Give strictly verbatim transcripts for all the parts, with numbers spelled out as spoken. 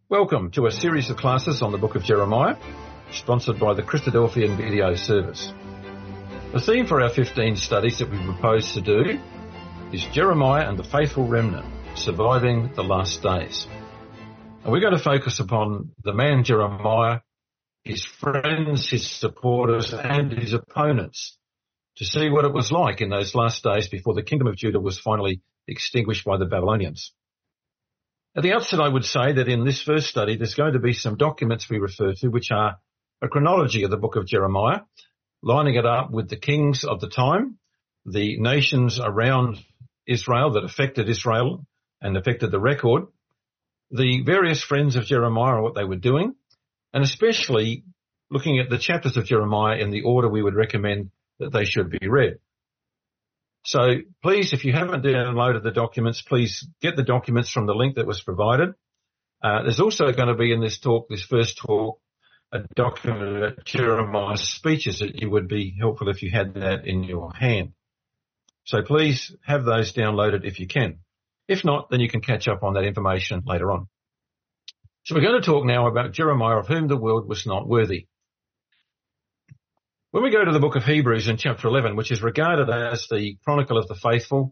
Welcome to a series of classes on the book of Jeremiah, sponsored by the Christadelphian Video Service. The theme for our fifteen studies that we propose to do is Jeremiah and the Faithful Remnant, Surviving the Last Days. And we're going to focus upon the man Jeremiah, his friends, his supporters, and his opponents, to see what it was like in those last days before the kingdom of Judah was finally extinguished by the Babylonians. At the outset, I would say that in this first study, there's going to be some documents we refer to, which are a chronology of the book of Jeremiah, lining it up with the kings of the time, the nations around Israel that affected Israel and affected the record, the various friends of Jeremiah, what they were doing, and especially looking at the chapters of Jeremiah in the order we would recommend that they should be read. So please, if you haven't downloaded the documents, please get the documents from the link that was provided. Uh, there's also going to be in this talk, this first talk, a document of Jeremiah's speeches that it would be helpful if you had that in your hand. So please have those downloaded if you can. If not, then you can catch up on that information later on. So we're going to talk now about Jeremiah, of whom the world was not worthy. When we go to the book of Hebrews in chapter eleven, which is regarded as the chronicle of the faithful,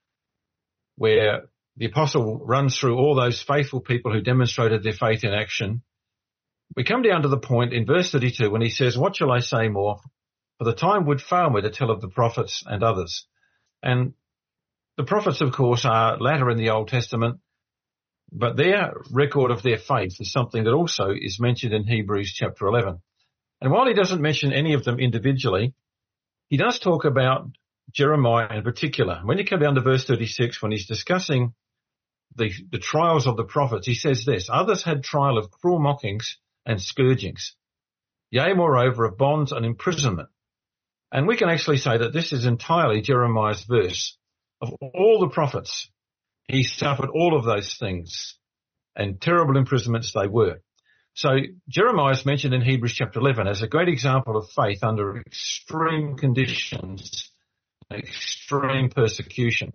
where the apostle runs through all those faithful people who demonstrated their faith in action, we come down to the point in verse thirty-two when he says, "What shall I say more? For the time would fail me to tell of the prophets and others." And the prophets, of course, are latter in the Old Testament, but their record of their faith is something that also is mentioned in Hebrews chapter eleven. And while he doesn't mention any of them individually, he does talk about Jeremiah in particular. When you come down to verse thirty-six, when he's discussing the, the trials of the prophets, he says this: "Others had trial of cruel mockings and scourgings, yea, moreover, of bonds and imprisonment." And we can actually say that this is entirely Jeremiah's verse. Of all the prophets, he suffered all of those things, and terrible imprisonments they were. So Jeremiah is mentioned in Hebrews chapter eleven as a great example of faith under extreme conditions, extreme persecution.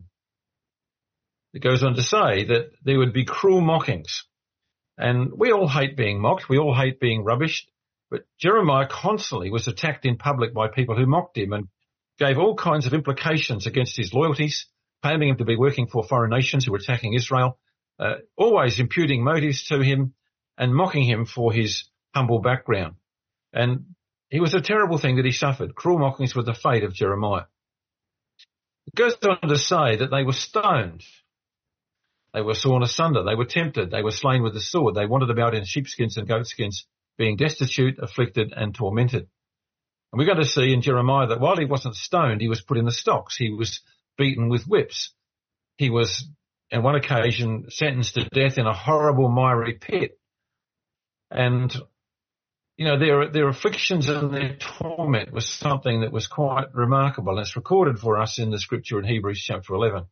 It goes on to say that there would be cruel mockings. And we all hate being mocked. We all hate being rubbished. But Jeremiah constantly was attacked in public by people who mocked him and gave all kinds of implications against his loyalties, claiming him to be working for foreign nations who were attacking Israel, uh, always imputing motives to him, and mocking him for his humble background. And it was a terrible thing that he suffered. Cruel mockings were the fate of Jeremiah. It goes on to say that they were stoned. They were sawn asunder. They were tempted. They were slain with the sword. They wandered about in sheepskins and goatskins, being destitute, afflicted, and tormented. And we're going to see in Jeremiah that while he wasn't stoned, he was put in the stocks. He was beaten with whips. He was, on one occasion, sentenced to death in a horrible miry pit. And, you know, their, their afflictions and their torment was something that was quite remarkable. And it's recorded for us in the scripture in Hebrews chapter eleven.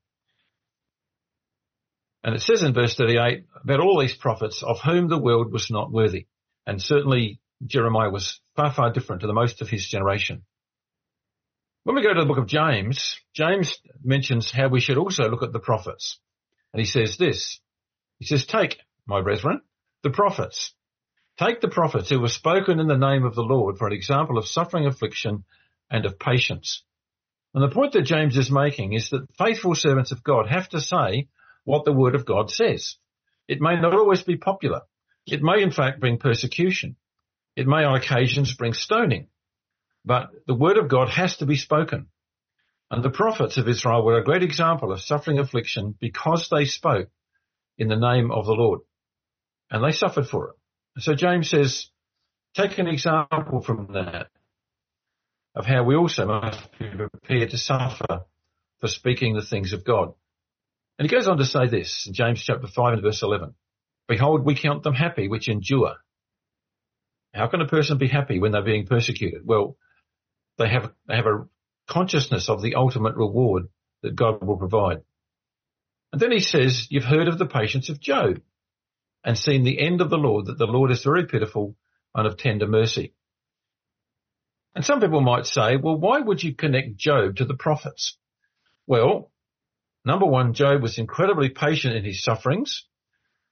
And it says in verse thirty-eight about all these prophets of whom the world was not worthy. And certainly Jeremiah was far, far different to the most of his generation. When we go to the book of James, James mentions how we should also look at the prophets. And he says this, he says, "Take, my brethren, the prophets. Take the prophets who were spoken in the name of the Lord for an example of suffering, affliction, and of patience." And the point that James is making is that faithful servants of God have to say what the word of God says. It may not always be popular. It may, in fact, bring persecution. It may, on occasions, bring stoning. But the word of God has to be spoken. And the prophets of Israel were a great example of suffering, affliction, because they spoke in the name of the Lord. And they suffered for it. So James says, take an example from that of how we also must be prepared to suffer for speaking the things of God. And he goes on to say this in James chapter five and verse eleven, "Behold, we count them happy which endure." How can a person be happy when they're being persecuted? Well, they have, they have a consciousness of the ultimate reward that God will provide. And then he says, "You've heard of the patience of Job, and seen the end of the Lord, that the Lord is very pitiful and of tender mercy." And some people might say, well, why would you connect Job to the prophets? Well, number one, Job was incredibly patient in his sufferings.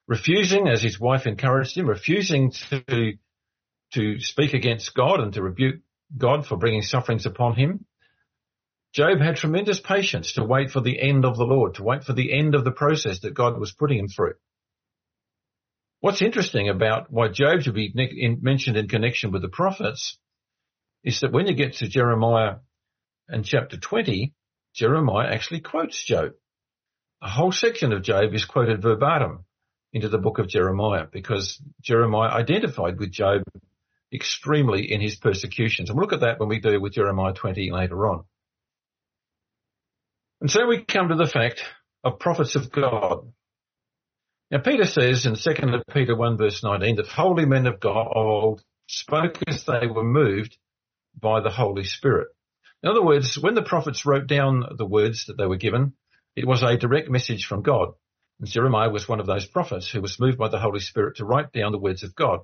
refusing, as his wife encouraged him, refusing to, to speak against God and to rebuke God for bringing sufferings upon him. Job had tremendous patience to wait for the end of the Lord, to wait for the end of the process that God was putting him through. What's interesting about why Job should be mentioned in connection with the prophets is that when you get to Jeremiah and chapter twenty, Jeremiah actually quotes Job. A whole section of Job is quoted verbatim into the book of Jeremiah because Jeremiah identified with Job extremely in his persecutions. And we'll look at that when we do with Jeremiah twenty later on. And so we come to the fact of prophets of God. Now Peter says in Second Peter one verse nineteen that holy men of God of old spoke as they were moved by the Holy Spirit. In other words, when the prophets wrote down the words that they were given, it was a direct message from God. And Jeremiah was one of those prophets who was moved by the Holy Spirit to write down the words of God.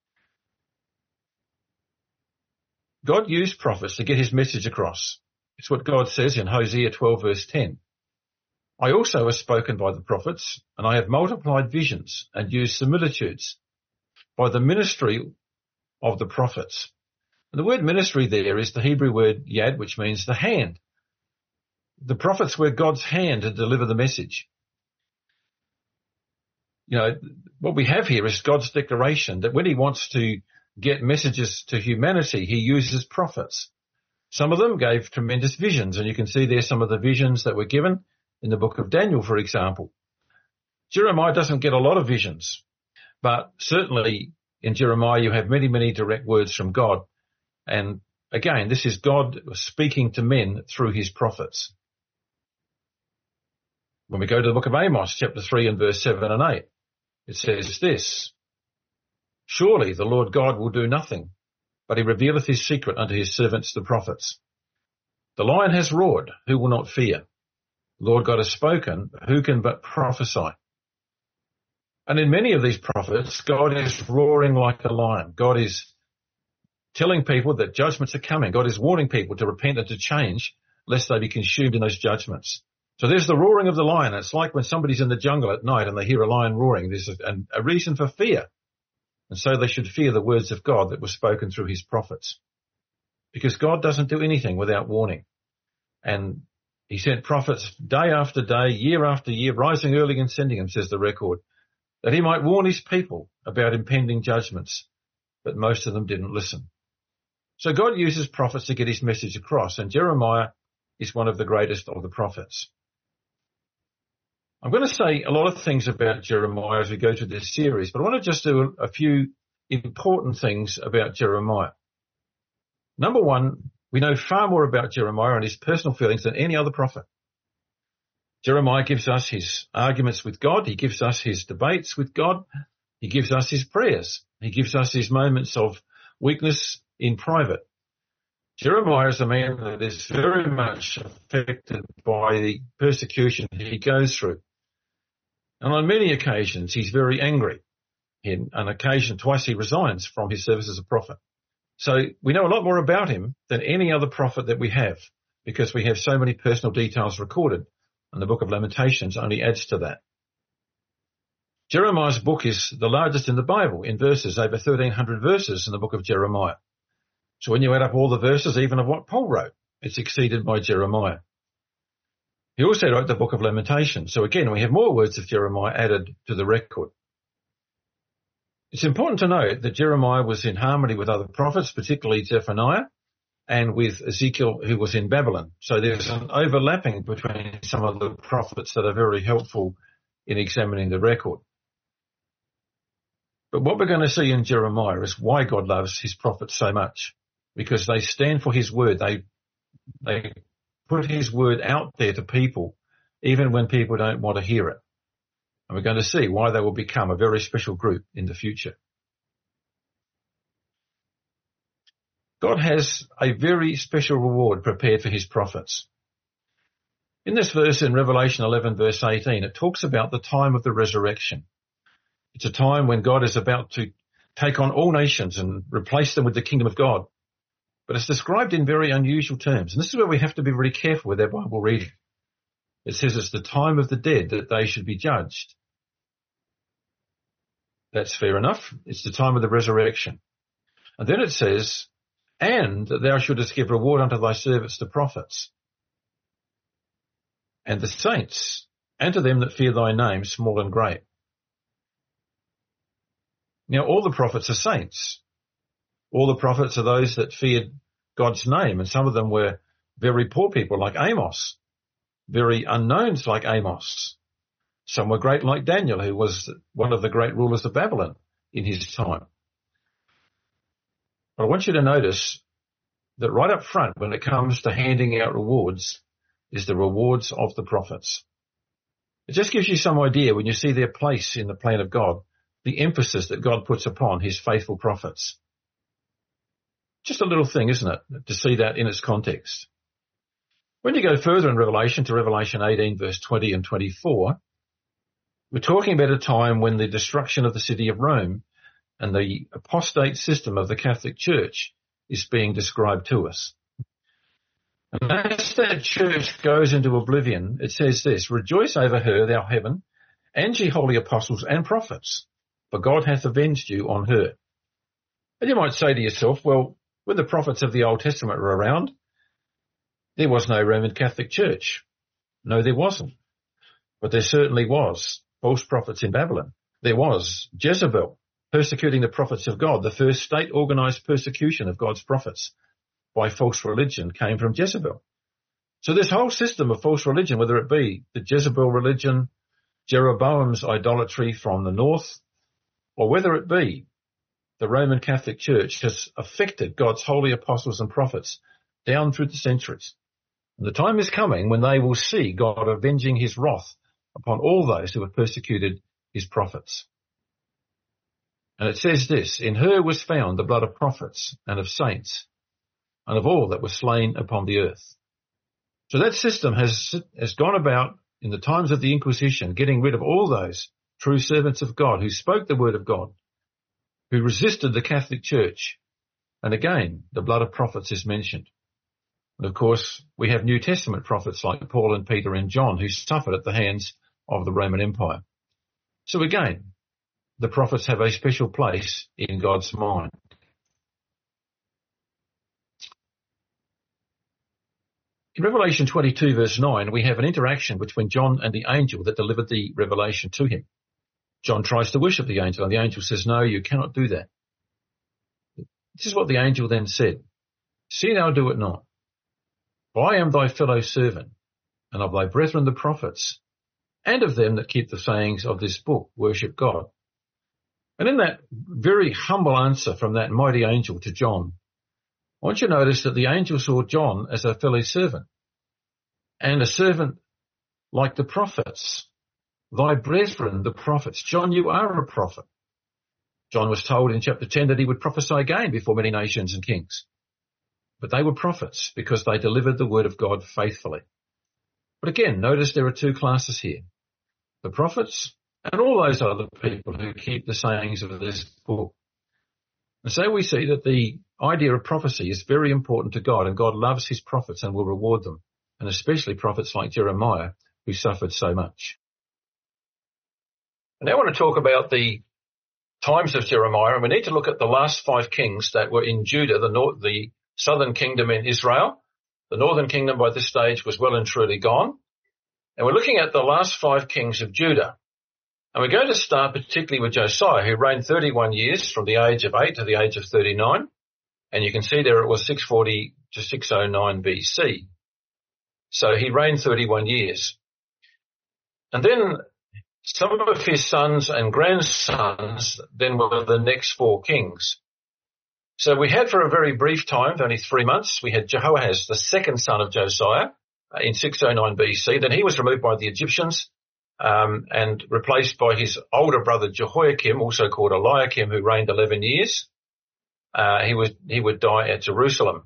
God used prophets to get his message across. It's what God says in Hosea twelve verse ten. I also have spoken by the prophets, and I have multiplied visions and used similitudes by the ministry of the prophets. And the word ministry there is the Hebrew word yad, which means the hand. The prophets were God's hand to deliver the message. You know, what we have here is God's declaration that when he wants to get messages to humanity, he uses prophets. Some of them gave tremendous visions, and you can see there some of the visions that were given in the book of Daniel, for example. Jeremiah doesn't get a lot of visions, but certainly in Jeremiah you have many, many direct words from God. And again, this is God speaking to men through his prophets. When we go to the book of Amos, chapter three and verse seven and eight, it says this, surely the Lord God will do nothing, but he revealeth his secret unto his servants the prophets. The lion has roared, who will not fear? The Lord God has spoken, who can but prophesy? And in many of these prophets, God is roaring like a lion. God is telling people that judgments are coming. God is warning people to repent and to change, lest they be consumed in those judgments. So there's the roaring of the lion. It's like when somebody's in the jungle at night and they hear a lion roaring. There's a, a reason for fear. And so they should fear the words of God that were spoken through his prophets. Because God doesn't do anything without warning. And he sent prophets day after day, year after year, rising early and sending them, says the record, that he might warn his people about impending judgments. But most of them didn't listen. So God uses prophets to get his message across, and Jeremiah is one of the greatest of the prophets. I'm going to say a lot of things about Jeremiah as we go through this series, but I want to just do a few important things about Jeremiah. Number one, we know far more about Jeremiah and his personal feelings than any other prophet. Jeremiah gives us his arguments with God. He gives us his debates with God. He gives us his prayers. He gives us his moments of weakness in private. Jeremiah is a man that is very much affected by the persecution he goes through. And on many occasions, he's very angry. In an occasion, twice he resigns from his service as a prophet. So we know a lot more about him than any other prophet that we have, because we have so many personal details recorded, and the book of Lamentations only adds to that. Jeremiah's book is the largest in the Bible in verses, over thirteen hundred verses in the book of Jeremiah. So when you add up all the verses, even of what Paul wrote, it's exceeded by Jeremiah. He also wrote the book of Lamentations. So again, we have more words of Jeremiah added to the record. It's important to note that Jeremiah was in harmony with other prophets, particularly Zephaniah, and with Ezekiel, who was in Babylon. So there's an overlapping between some of the prophets that are very helpful in examining the record. But what we're going to see in Jeremiah is why God loves his prophets so much, because they stand for his word. They, they put his word out there to people, even when people don't want to hear it. And we're going to see why they will become a very special group in the future. God has a very special reward prepared for his prophets. In this verse in Revelation eleven verse eighteen, it talks about the time of the resurrection. It's a time when God is about to take on all nations and replace them with the kingdom of God. But it's described in very unusual terms. And this is where we have to be very careful with our Bible reading. It says it's the time of the dead that they should be judged. That's fair enough. It's the time of the resurrection. And then it says, and that thou shouldest give reward unto thy servants the prophets and the saints, and to them that fear thy name, small and great. Now, all the prophets are saints. All the prophets are those that feared God's name, and some of them were very poor people like Amos, very unknowns like Amos. Some were great like Daniel, who was one of the great rulers of Babylon in his time. But I want you to notice that right up front, when it comes to handing out rewards, is the rewards of the prophets. It just gives you some idea when you see their place in the plan of God, the emphasis that God puts upon his faithful prophets. Just a little thing, isn't it, to see that in its context. When you go further in Revelation to Revelation eighteen, verse twenty and twenty-four, we're talking about a time when the destruction of the city of Rome and the apostate system of the Catholic Church is being described to us. And as that church goes into oblivion, it says this, rejoice over her, thou heaven, and ye holy apostles and prophets, for God hath avenged you on her. And you might say to yourself, well, when the prophets of the Old Testament were around, there was no Roman Catholic Church. No, there wasn't. But there certainly was false prophets in Babylon. There was Jezebel persecuting the prophets of God. The first state-organized persecution of God's prophets by false religion came from Jezebel. So this whole system of false religion, whether it be the Jezebel religion, Jeroboam's idolatry from the north, or whether it be the Roman Catholic Church, has affected God's holy apostles and prophets down through the centuries. And the time is coming when they will see God avenging his wrath upon all those who have persecuted his prophets. And it says this, in her was found the blood of prophets and of saints and of all that were slain upon the earth. So that system has, has gone about in the times of the Inquisition, getting rid of all those true servants of God who spoke the word of God, who resisted the Catholic Church. And again, the blood of prophets is mentioned. And of course, we have New Testament prophets like Paul and Peter and John who suffered at the hands of the Roman Empire. So again, the prophets have a special place in God's mind. In Revelation twenty-two verse nine, we have an interaction between John and the angel that delivered the revelation to him. John tries to worship the angel and the angel says, no, you cannot do that. This is what the angel then said. See thou do it not. For I am thy fellow servant and of thy brethren the prophets and of them that keep the sayings of this book, worship God. And in that very humble answer from that mighty angel to John, I want you to notice that the angel saw John as a fellow servant and a servant like the prophets, thy brethren, the prophets. John, you are a prophet. John was told in chapter ten that he would prophesy again before many nations and kings. But they were prophets because they delivered the word of God faithfully. But again, notice there are two classes here. The prophets and all those other people who keep the sayings of this book. And so we see that the idea of prophecy is very important to God, and God loves his prophets and will reward them, and especially prophets like Jeremiah who suffered so much. And now I want to talk about the times of Jeremiah, and we need to look at the last five kings that were in Judah, the, north, the southern kingdom in Israel. The northern kingdom by this stage was well and truly gone. And we're looking at the last five kings of Judah. And we're going to start particularly with Josiah, who reigned thirty-one years from the age of eight to the age of thirty-nine. And you can see there it was six forty to six oh nine B C. So he reigned thirty-one years. And then some of his sons and grandsons then were the next four kings. So we had for a very brief time, only three months, we had Jehoahaz, the second son of Josiah, uh, in six oh nine B C. Then he was removed by the Egyptians um, and replaced by his older brother Jehoiakim, also called Eliakim, who reigned eleven years. Uh, he would, he would die at Jerusalem.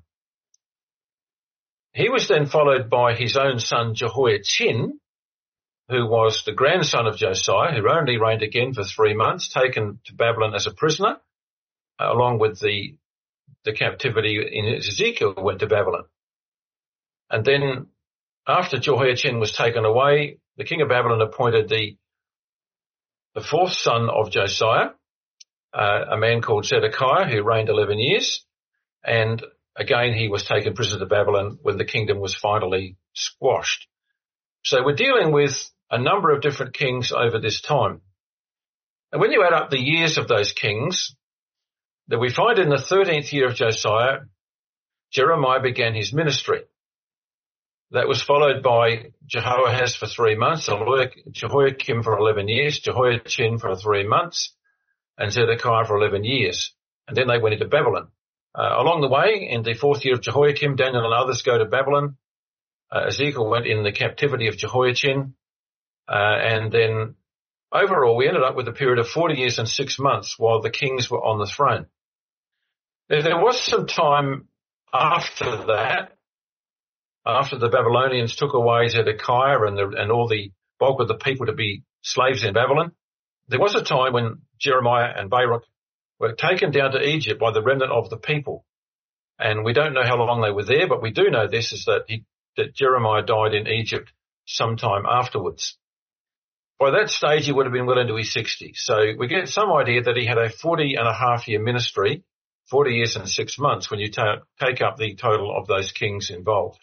He was then followed by his own son Jehoiachin, who was the grandson of Josiah, who only reigned again for three months, taken to Babylon as a prisoner, uh, along with the, the captivity in Ezekiel went to Babylon. And then after Jehoiachin was taken away, the king of Babylon appointed the, the fourth son of Josiah, uh, a man called Zedekiah who reigned eleven years. And again, he was taken prisoner to Babylon when the kingdom was finally squashed. So we're dealing with a number of different kings over this time. And when you add up the years of those kings, that we find in the thirteenth year of Josiah, Jeremiah began his ministry. That was followed by Jehoahaz for three months, Jehoiakim for eleven years, Jehoiachin for three months, and Zedekiah for eleven years. And then they went into Babylon. Uh, along the way, in the fourth year of Jehoiakim, Daniel and others go to Babylon. Uh, Ezekiel went in the captivity of Jehoiachin. Uh, and then overall, we ended up with a period of forty years and six months while the kings were on the throne. There was some time after that, after the Babylonians took away Zedekiah and, the, and all the bulk of the people to be slaves in Babylon, there was a time when Jeremiah and Baruch were taken down to Egypt by the remnant of the people. And we don't know how long they were there, but we do know this is that, he, that Jeremiah died in Egypt sometime afterwards. By that stage, he would have been well into his sixties. So we get some idea that he had a forty and a half year ministry, forty years and six months when you ta- take up the total of those kings involved.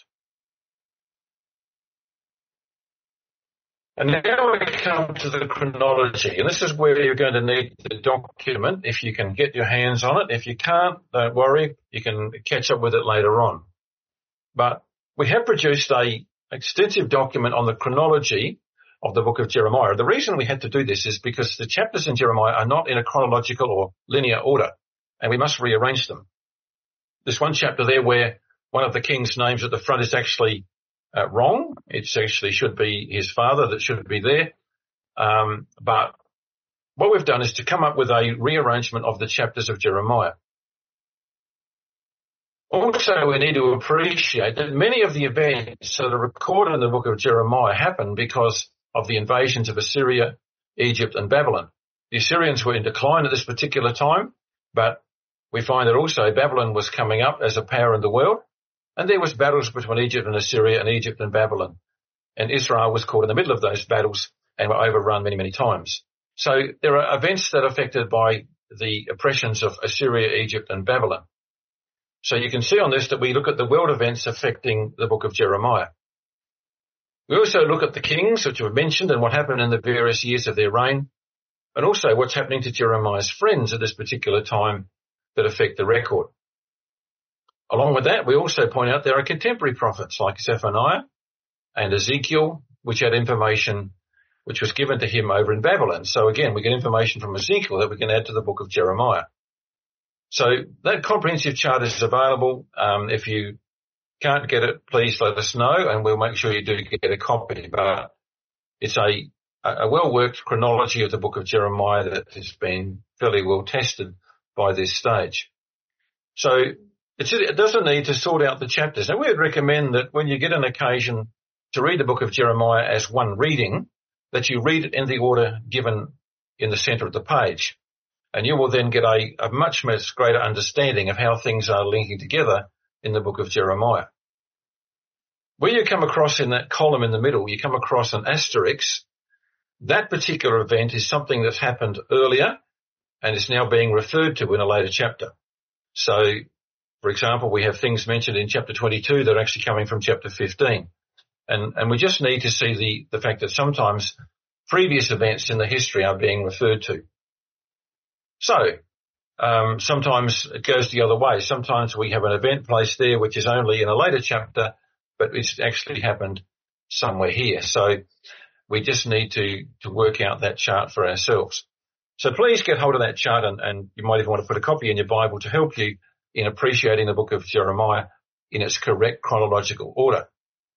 And now we come to the chronology, and this is where you're going to need the document if you can get your hands on it. If you can't, don't worry, you can catch up with it later on. But we have produced a extensive document on the chronology of the book of Jeremiah. The reason we had to do this is because the chapters in Jeremiah are not in a chronological or linear order, and we must rearrange them. There's one chapter there where one of the king's names at the front is actually Uh, wrong. It actually should be his father that should be there. Um, but what we've done is to come up with a rearrangement of the chapters of Jeremiah. Also, we need to appreciate that many of the events that are recorded in the book of Jeremiah happened because of the invasions of Assyria, Egypt, and Babylon. The Assyrians were in decline at this particular time, but we find that also Babylon was coming up as a power in the world. And there was battles between Egypt and Assyria and Egypt and Babylon. And Israel was caught in the middle of those battles and were overrun many, many times. So there are events that are affected by the oppressions of Assyria, Egypt, and Babylon. So you can see on this that we look at the world events affecting the book of Jeremiah. We also look at the kings, which were mentioned, and what happened in the various years of their reign, and also what's happening to Jeremiah's friends at this particular time that affect the record. Along with that, we also point out there are contemporary prophets like Zephaniah and Ezekiel, which had information which was given to him over in Babylon. So again, we get information from Ezekiel that we can add to the book of Jeremiah. So that comprehensive chart is available. Um, if you can't get it, please let us know, and we'll make sure you do get a copy. But it's a, a well-worked chronology of the book of Jeremiah that has been fairly well tested by this stage. So It's, it doesn't need to sort out the chapters. Now, we would recommend that when you get an occasion to read the book of Jeremiah as one reading, that you read it in the order given in the center of the page. And you will then get a, a much, much greater understanding of how things are linking together in the book of Jeremiah. Where you come across in that column in the middle, you come across an asterisk. That particular event is something that's happened earlier and is now being referred to in a later chapter. So, for example, we have things mentioned in chapter twenty-two that are actually coming from chapter fifteen. And, and we just need to see the, the fact that sometimes previous events in the history are being referred to. So, um, sometimes it goes the other way. Sometimes we have an event placed there which is only in a later chapter, but it's actually happened somewhere here. So we just need to, to work out that chart for ourselves. So please get hold of that chart, and, and you might even want to put a copy in your Bible to help you in appreciating the book of Jeremiah in its correct chronological order.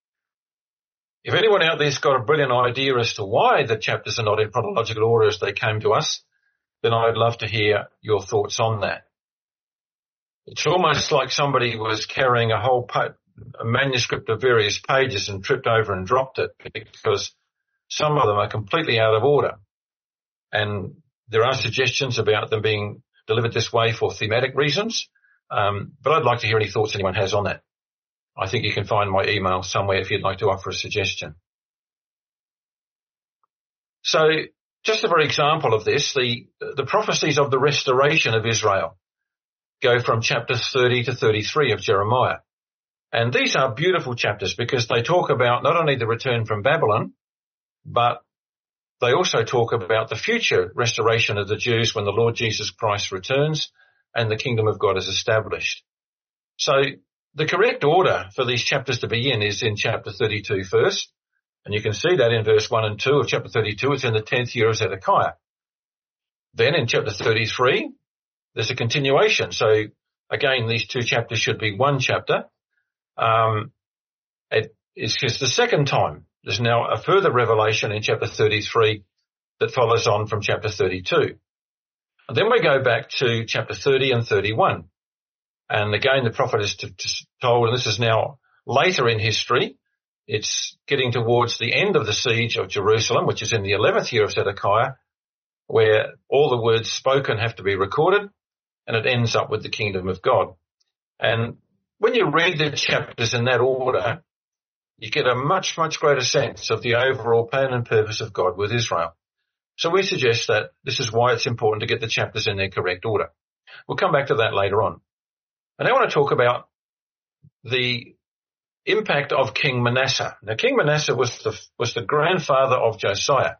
If anyone out there's got a brilliant idea as to why the chapters are not in chronological order as they came to us, then I'd love to hear your thoughts on that. It's almost like somebody was carrying a whole pa- a manuscript of various pages and tripped over and dropped it, because some of them are completely out of order. And there are suggestions about them being delivered this way for thematic reasons. Um, but I'd like to hear any thoughts anyone has on that. I think you can find my email somewhere if you'd like to offer a suggestion. So just a very example of this, the, the prophecies of the restoration of Israel go from chapter thirty to thirty-three of Jeremiah. And these are beautiful chapters because they talk about not only the return from Babylon, but they also talk about the future restoration of the Jews when the Lord Jesus Christ returns and the kingdom of God is established. So the correct order for these chapters to be in is in chapter thirty-two first. And you can see that in verse one and two of chapter thirty-two. It's in the tenth year of Zedekiah. Then in chapter thirty-three, there's a continuation. So again, these two chapters should be one chapter. Um, it is just the second time. There's now a further revelation in chapter thirty-three that follows on from chapter thirty-two. And then we go back to chapter thirty and thirty-one. And again, the prophet is to, to told, and this is now later in history, it's getting towards the end of the siege of Jerusalem, which is in the eleventh year of Zedekiah, where all the words spoken have to be recorded, and it ends up with the kingdom of God. And when you read the chapters in that order, you get a much, much greater sense of the overall plan and purpose of God with Israel. So we suggest that this is why it's important to get the chapters in their correct order. We'll come back to that later on. And I want to talk about the impact of King Manasseh. Now, King Manasseh was the, was the grandfather of Josiah.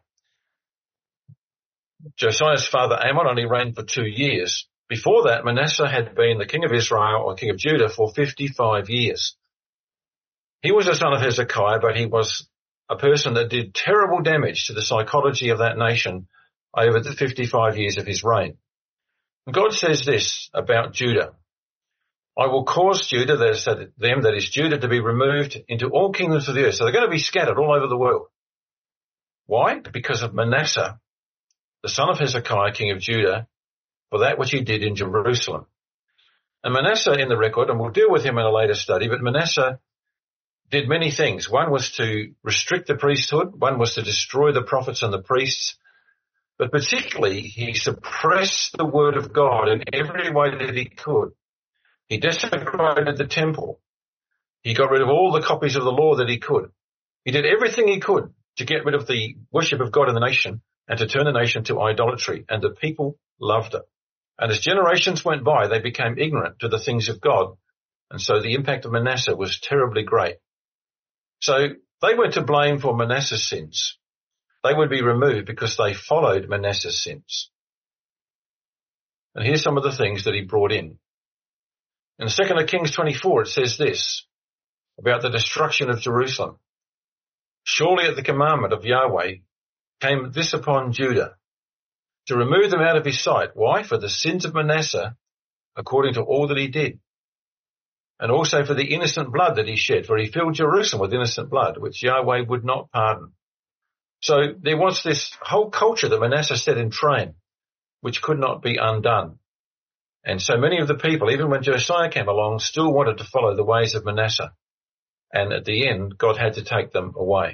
Josiah's father Ammon only reigned for two years. Before that, Manasseh had been the king of Israel or king of Judah for fifty-five years. He was a son of Hezekiah, but he was a person that did terrible damage to the psychology of that nation over the fifty-five years of his reign. And God says this about Judah. I will cause Judah, that is, them, that is Judah, to be removed into all kingdoms of the earth. So they're going to be scattered all over the world. Why? Because of Manasseh, the son of Hezekiah, king of Judah, for that which he did in Jerusalem. And Manasseh in the record, and we'll deal with him in a later study, but Manasseh did many things. One was to restrict the priesthood. One was to destroy the prophets and the priests. But particularly, he suppressed the word of God in every way that he could. He desecrated the temple. He got rid of all the copies of the law that he could. He did everything he could to get rid of the worship of God in the nation and to turn the nation to idolatry. And the people loved it. And as generations went by, they became ignorant to the things of God. And so the impact of Manasseh was terribly great. So they were to blame for Manasseh's sins. They would be removed because they followed Manasseh's sins. And here's some of the things that he brought in. In Second Kings twenty-four, it says this about the destruction of Jerusalem. Surely at the commandment of Yahweh came this upon Judah, to remove them out of his sight. Why? For the sins of Manasseh, according to all that he did. And also for the innocent blood that he shed, for he filled Jerusalem with innocent blood, which Yahweh would not pardon. So there was this whole culture that Manasseh set in train, which could not be undone. And so many of the people, even when Josiah came along, still wanted to follow the ways of Manasseh. And at the end, God had to take them away.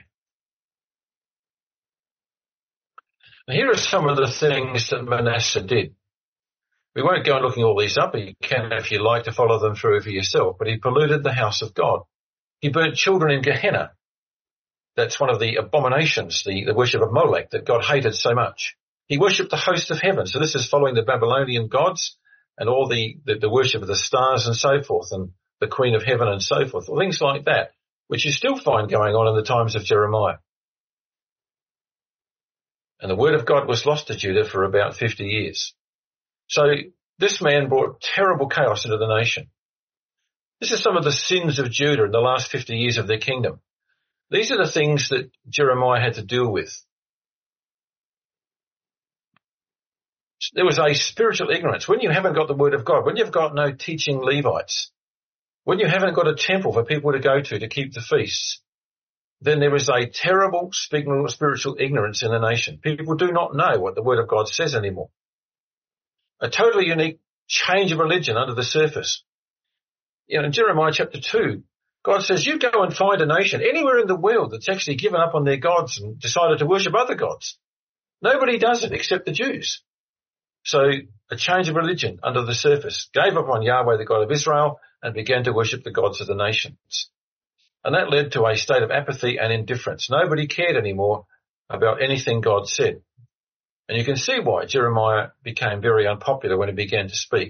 Now, here are some of the things that Manasseh did. We won't go looking all these up. You can, if you like, to follow them through for yourself. But he polluted the house of God. He burnt children in Gehenna. That's one of the abominations, the, the worship of Molech that God hated so much. He worshipped the host of heaven. So this is following the Babylonian gods and all the, the, the worship of the stars and so forth, and the queen of heaven and so forth, things like that, which you still find going on in the times of Jeremiah. And the word of God was lost to Judah for about fifty years. So this man brought terrible chaos into the nation. This is some of the sins of Judah in the last fifty years of their kingdom. These are the things that Jeremiah had to deal with. There was a spiritual ignorance. When you haven't got the word of God, when you've got no teaching Levites, when you haven't got a temple for people to go to to keep the feasts, then there is a terrible spiritual ignorance in the nation. People do not know what the word of God says anymore. A totally unique change of religion under the surface. You know, in Jeremiah chapter two, God says, you go and find a nation anywhere in the world that's actually given up on their gods and decided to worship other gods. Nobody does it except the Jews. So a change of religion under the surface, gave up on Yahweh, the God of Israel, and began to worship the gods of the nations. And that led to a state of apathy and indifference. Nobody cared anymore about anything God said. And you can see why Jeremiah became very unpopular when he began to speak.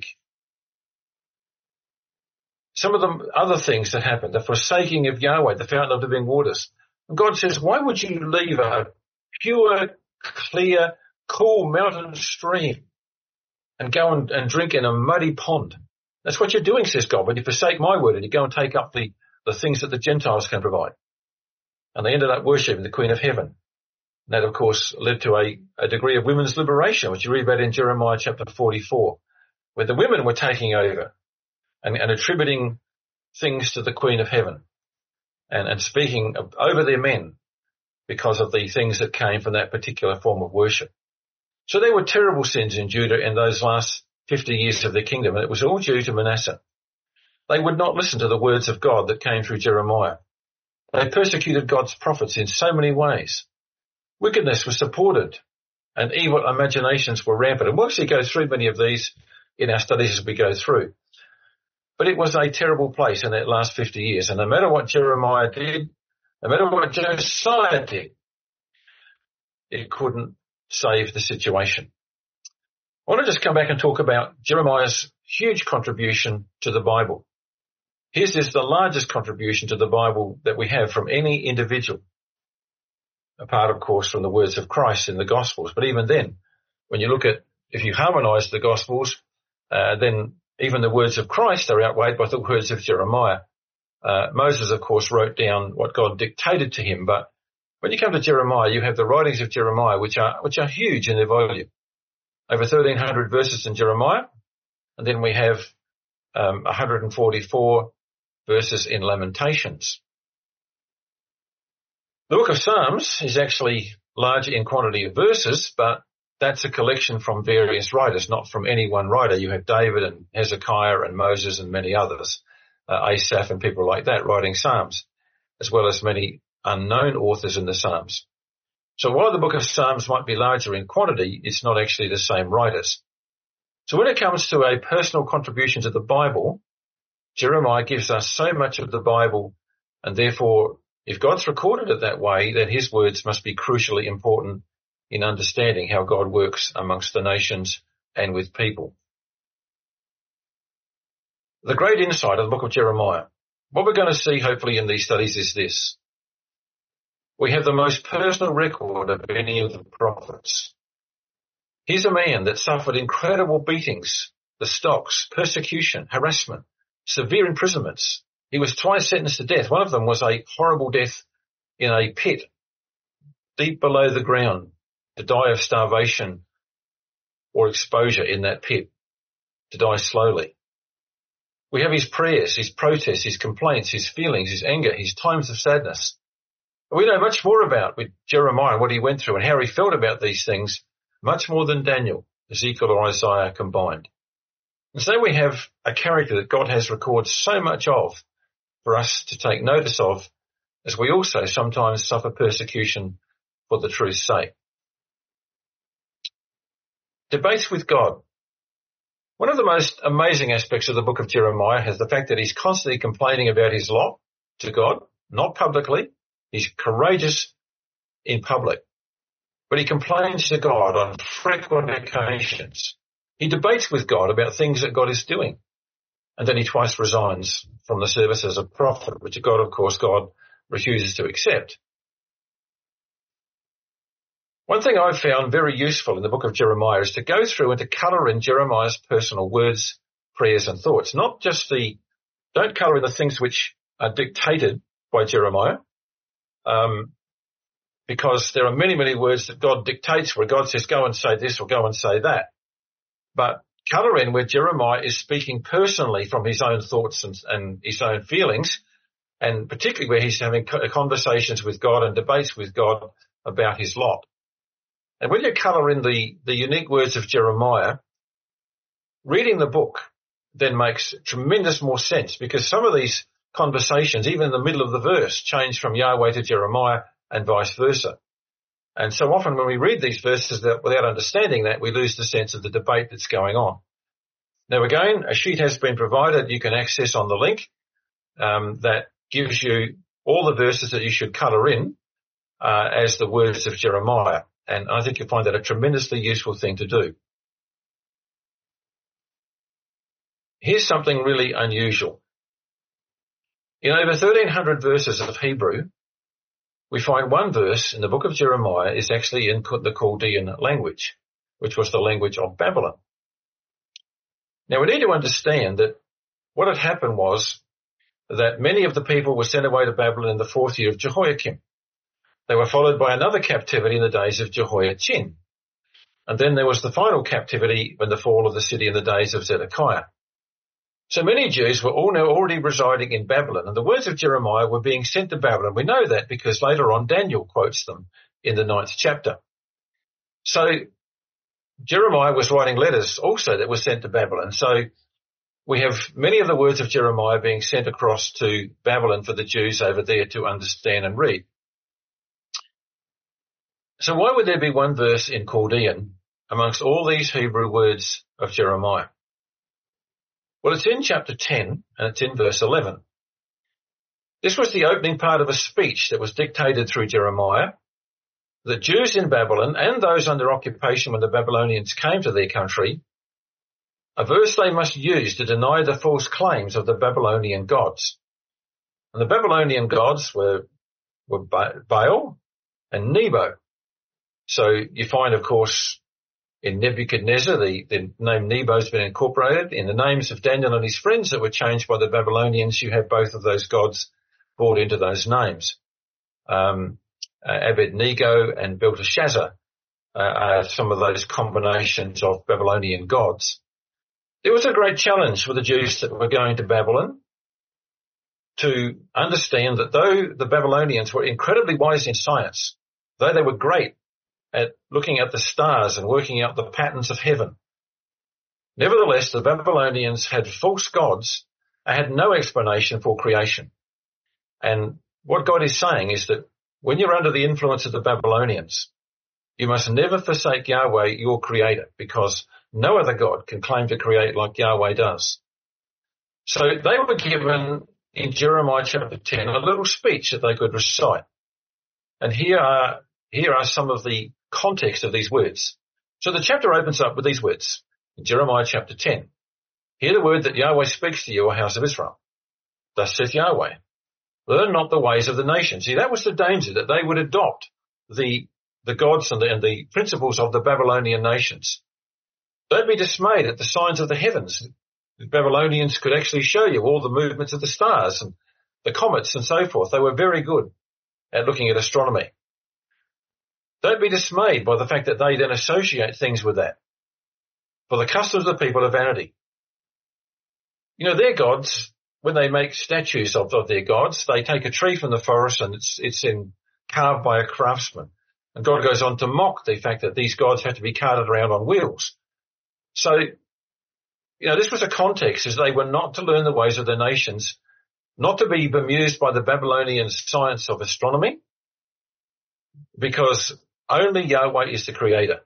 Some of the other things that happened, the forsaking of Yahweh, the fountain of living waters. And God says, why would you leave a pure, clear, cool mountain stream and go and, and drink in a muddy pond? That's what you're doing, says God, when you forsake my word and you go and take up the, the things that the Gentiles can provide. And they ended up worshipping the Queen of Heaven. And that, of course, led to a, a degree of women's liberation, which you read about in Jeremiah chapter forty-four, where the women were taking over and, and attributing things to the Queen of Heaven and, and speaking of, over their men because of the things that came from that particular form of worship. So there were terrible sins in Judah in those last fifty years of their kingdom, and it was all due to Manasseh. They would not listen to the words of God that came through Jeremiah. They persecuted God's prophets in so many ways. Wickedness was supported and evil imaginations were rampant. And we'll actually go through many of these in our studies as we go through. But it was a terrible place in that last fifty years. And no matter what Jeremiah did, no matter what Josiah did, it couldn't save the situation. I want to just come back and talk about Jeremiah's huge contribution to the Bible. His is the largest contribution to the Bible that we have from any individual, apart, of course, from the words of Christ in the Gospels. But even then, when you look at, if you harmonize the Gospels, uh, then even the words of Christ are outweighed by the words of Jeremiah. Uh, Moses, of course, wrote down what God dictated to him, but when you come to Jeremiah, you have the writings of Jeremiah, which are, which are huge in their volume. Over thirteen hundred verses in Jeremiah, and then we have um, one hundred forty-four verses in Lamentations. The book of Psalms is actually large in quantity of verses, but that's a collection from various writers, not from any one writer. You have David and Hezekiah and Moses and many others, uh, Asaph and people like that writing Psalms, as well as many unknown authors in the Psalms. So while the book of Psalms might be larger in quantity, it's not actually the same writers. So when it comes to a personal contribution to the Bible, Jeremiah gives us so much of the Bible, and therefore, if God's recorded it that way, then his words must be crucially important in understanding how God works amongst the nations and with people. The great insight of the book of Jeremiah, what we're going to see hopefully in these studies is this. We have the most personal record of any of the prophets. Here's a man that suffered incredible beatings, the stocks, persecution, harassment, severe imprisonments. He was twice sentenced to death. One of them was a horrible death in a pit deep below the ground, to die of starvation or exposure in that pit, to die slowly. We have his prayers, his protests, his complaints, his feelings, his anger, his times of sadness. We know much more about with Jeremiah, what he went through and how he felt about these things, much more than Daniel, Ezekiel or Isaiah combined. And so we have a character that God has recorded so much of for us to take notice of, as we also sometimes suffer persecution for the truth's sake. Debates with God. One of the most amazing aspects of the book of Jeremiah is the fact that he's constantly complaining about his lot to God, not publicly. He's courageous in public, but he complains to God on frequent occasions. He debates with God about things that God is doing, and then he twice resigns from the service as a prophet, which God, of course, God refuses to accept. One thing I've found very useful in the book of Jeremiah is to go through and to colour in Jeremiah's personal words, prayers and thoughts. Not just the, don't colour in the things which are dictated by Jeremiah, um, because there are many, many words that God dictates where God says go and say this or go and say that. But colour in where Jeremiah is speaking personally from his own thoughts and, and his own feelings, and particularly where he's having conversations with God and debates with God about his lot. And when you colour in the, the unique words of Jeremiah, reading the book then makes tremendous more sense, because some of these conversations, even in the middle of the verse, change from Yahweh to Jeremiah and vice versa. And so often when we read these verses that, without understanding that, we lose the sense of the debate that's going on. Now again, a sheet has been provided you can access on the link um, that gives you all the verses that you should colour in uh, as the words of Jeremiah. And I think you'll find that a tremendously useful thing to do. Here's something really unusual. In over thirteen hundred verses of Hebrew, we find one verse in the book of Jeremiah is actually in the Chaldean language, which was the language of Babylon. Now we need to understand that what had happened was that many of the people were sent away to Babylon in the fourth year of Jehoiakim. They were followed by another captivity in the days of Jehoiachin. And then there was the final captivity when the fall of the city in the days of Zedekiah. So many Jews were all now already residing in Babylon, and the words of Jeremiah were being sent to Babylon. We know that because later on Daniel quotes them in the ninth chapter. So Jeremiah was writing letters also that were sent to Babylon. So we have many of the words of Jeremiah being sent across to Babylon for the Jews over there to understand and read. So why would there be one verse in Chaldean amongst all these Hebrew words of Jeremiah? Well, it's in chapter ten, and it's in verse eleven. This was the opening part of a speech that was dictated through Jeremiah. The Jews in Babylon and those under occupation when the Babylonians came to their country, a verse they must use to deny the false claims of the Babylonian gods. And the Babylonian gods were, were Baal and Nebo. So you find, of course, in Nebuchadnezzar, the, the name Nebo has been incorporated. In the names of Daniel and his friends that were changed by the Babylonians, you have both of those gods brought into those names. Um, uh, Abednego and Belteshazzar uh, are some of those combinations of Babylonian gods. It was a great challenge for the Jews that were going to Babylon to understand that though the Babylonians were incredibly wise in science, though they were great at looking at the stars and working out the patterns of heaven, nevertheless, the Babylonians had false gods and had no explanation for creation. And what God is saying is that when you're under the influence of the Babylonians, you must never forsake Yahweh, your creator, because no other God can claim to create like Yahweh does. So they were given in Jeremiah chapter ten a little speech that they could recite. And here are, here are some of the context of these words. So the chapter opens up with these words in Jeremiah chapter ten. Hear the word that Yahweh speaks to you, O house of Israel. Thus saith Yahweh, learn not the ways of the nations. See, that was the danger, that they would adopt the, the gods and the, and the principles of the Babylonian nations. Don't be dismayed at the signs of the heavens. The Babylonians could actually show you all the movements of the stars and the comets and so forth. They were very good at looking at astronomy. Don't be dismayed by the fact that they then associate things with that. For the customs of the people are vanity. You know, their gods, when they make statues of, of their gods, they take a tree from the forest and it's, it's in, carved by a craftsman. And God goes on to mock the fact that these gods have to be carted around on wheels. So, you know, this was a context as they were not to learn the ways of the nations, not to be bemused by the Babylonian science of astronomy, because only Yahweh is the creator.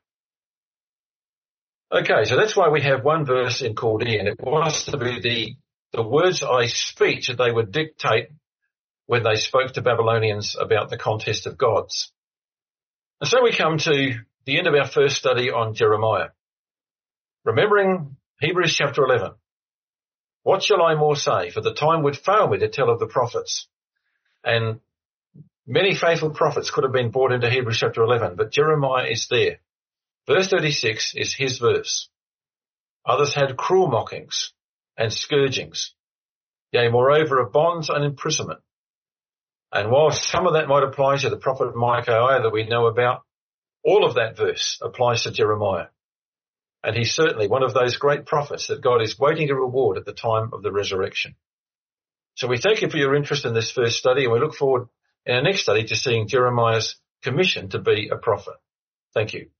Okay, so that's why we have one verse in Chaldean. It was to be the, the words of a speech that they would dictate when they spoke to Babylonians about the contest of gods. And so we come to the end of our first study on Jeremiah. Remembering Hebrews chapter eleven. What shall I more say? For the time would fail me to tell of the prophets. And many faithful prophets could have been brought into Hebrews chapter eleven, but Jeremiah is there. Verse thirty-six is his verse. Others had cruel mockings and scourgings, yea, moreover of bonds and imprisonment. And while some of that might apply to the prophet Micaiah that we know about, all of that verse applies to Jeremiah. And he's certainly one of those great prophets that God is waiting to reward at the time of the resurrection. So we thank you for your interest in this first study, and we look forward in our next study to seeing Jeremiah's commission to be a prophet. Thank you.